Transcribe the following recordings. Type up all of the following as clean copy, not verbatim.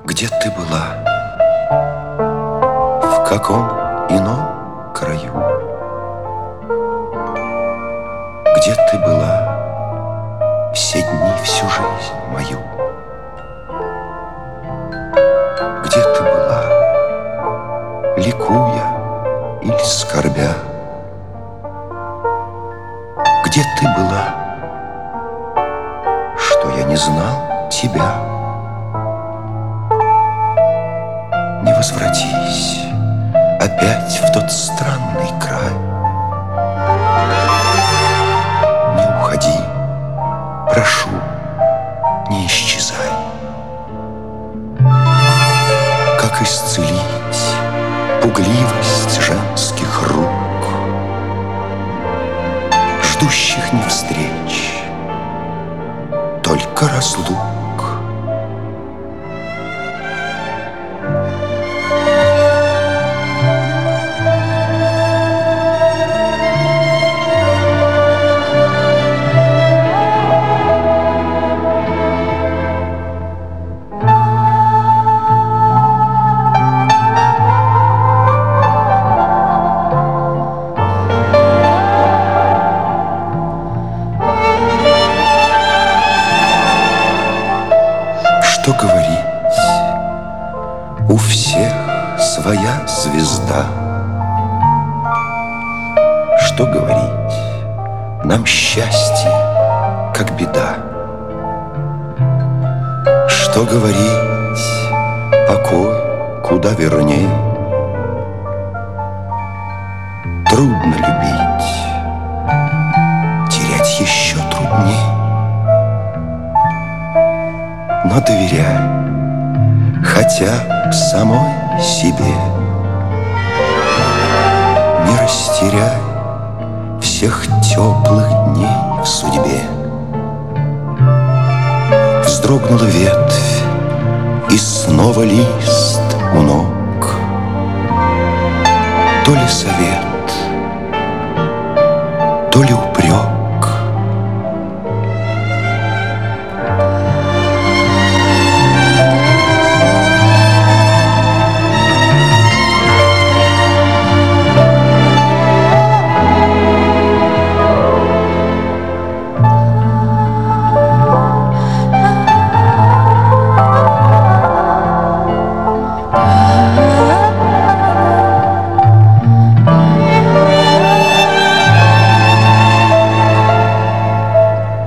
Где ты была? В каком ином краю? Где ты была все дни, всю жизнь мою? Где ты была, ликуя или скорбя? Где ты была, что я не знал тебя? Не возвратись опять в тот странный край. Не уходи, прошу, не исчезай. Как исцелить пугливость женских рук, ждущих не встреч, только разлук? Что говорить, у всех своя звезда. Что говорить, нам счастье, как беда. Что говорить, покой куда верней. Трудно любить, терять еще трудней. Но доверяй хотя б самой себе. Не растеряй всех теплых дней в судьбе. Вздрогнула ветвь, и снова лист у ног. То ли совет, то ли упрек.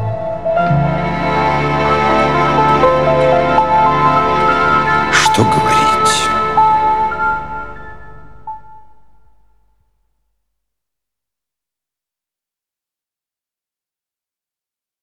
Что говорить?